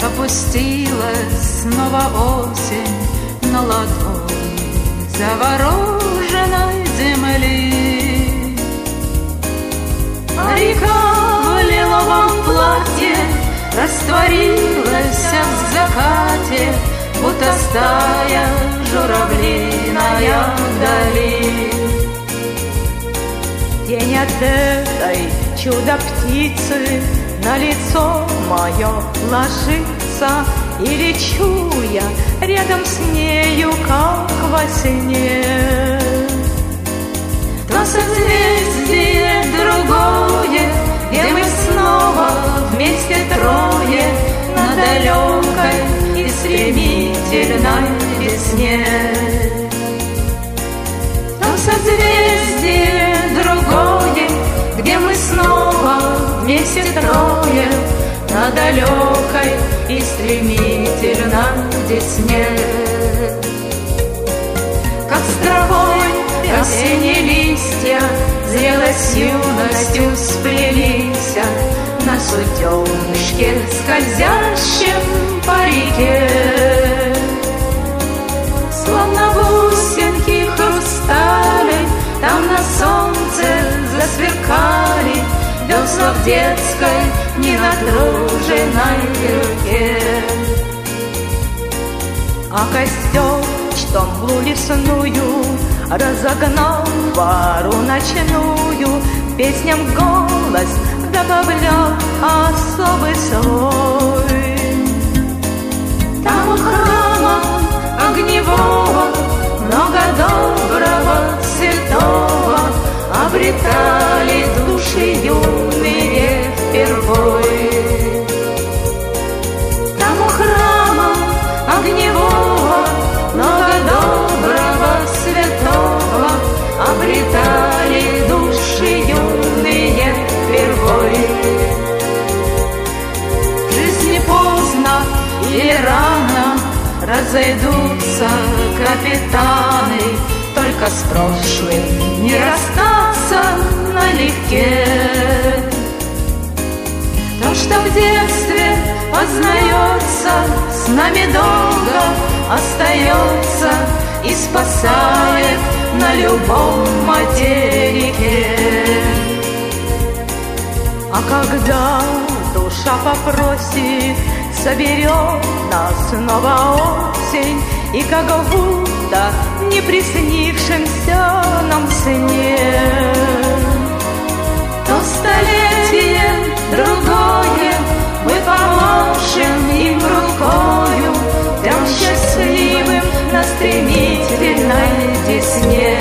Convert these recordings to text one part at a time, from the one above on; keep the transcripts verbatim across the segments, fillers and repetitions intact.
Опустилась снова осень на ладони завороженной земли. А река в лиловом платье растворилась в закате, будто стая журавлиная вдали. Тень от этой чудо-птицы на лицо мое ложится, и лечу я рядом с нею, как во сне. То созвездие другое, где мы снова вместе трое на далекой и стремительной весне. То созвездие другое, где мы снова вместе трое на далекой и стремительной весне. Как с травой осенние листья зрелость юностью сплелись на суденышке, скользящем по реке. Словно бусинки хрустали, там на солнце засверкали весла в детской ненатруженной руке. А костер, что мглу лесную разогнал пару ночную, песням голос добавлял особый свой. Там у храма огневого много доброго, святого обретали души юные впервой. Там у храма огневого много доброго, святого обретали души юные впервой. В жизни поздно или рано разойдутся капитаны, только с прошлым не расстаться налегке. То, что в детстве познается, с нами долго остается и спасает на любом материке. А когда душа попросит, соберет нас снова осень, и как будто не приснившимся нам сне, то столетие другое мы помашем им рукою, прям счастливым на стремительной десне.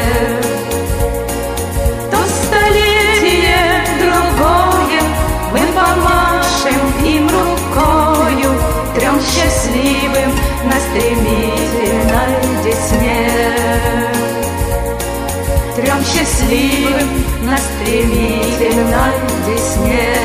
То столетие другое мы помашем им рукою, трем счастливым на стремительной десне. Трем счастливым на стремительной десне.